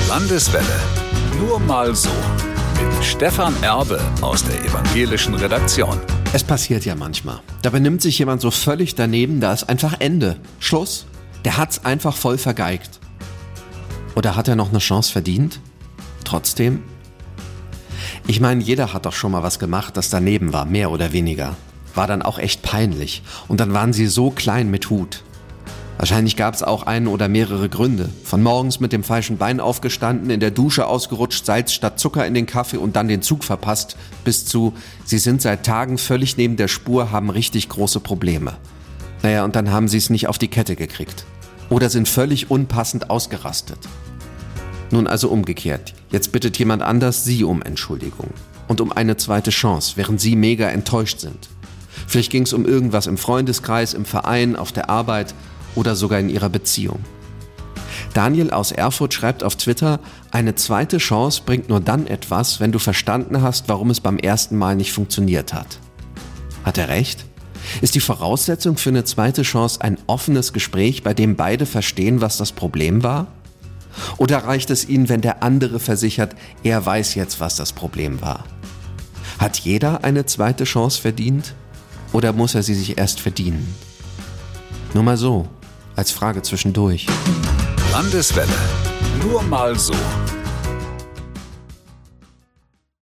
Landeswelle. Nur mal so. Mit Stefan Erbe aus der evangelischen Redaktion. Es passiert ja manchmal. Da benimmt sich jemand so völlig daneben, da ist einfach Ende. Schluss. Der hat's einfach voll vergeigt. Oder hat er noch eine Chance verdient? Trotzdem? Ich meine, jeder hat doch schon mal was gemacht, das daneben war, mehr oder weniger. War dann auch echt peinlich. Und dann waren sie so klein mit Hut. Wahrscheinlich gab es auch einen oder mehrere Gründe. Von morgens mit dem falschen Bein aufgestanden, in der Dusche ausgerutscht, Salz statt Zucker in den Kaffee und dann den Zug verpasst, bis zu, sie sind seit Tagen völlig neben der Spur, haben richtig große Probleme. Naja, und dann haben sie es nicht auf die Kette gekriegt. Oder sind völlig unpassend ausgerastet. Nun also umgekehrt. Jetzt bittet jemand anders Sie um Entschuldigung. Und um eine zweite Chance, während Sie mega enttäuscht sind. Vielleicht ging es um irgendwas im Freundeskreis, im Verein, auf der Arbeit oder sogar in ihrer Beziehung. Daniel aus Erfurt schreibt auf Twitter, eine zweite Chance bringt nur dann etwas, wenn du verstanden hast, warum es beim ersten Mal nicht funktioniert hat. Hat er recht? Ist die Voraussetzung für eine zweite Chance ein offenes Gespräch, bei dem beide verstehen, was das Problem war? Oder reicht es ihnen, wenn der andere versichert, er weiß jetzt, was das Problem war? Hat jeder eine zweite Chance verdient? Oder muss er sie sich erst verdienen? Nur mal so, als Frage zwischendurch. Landeswelle. Nur mal so.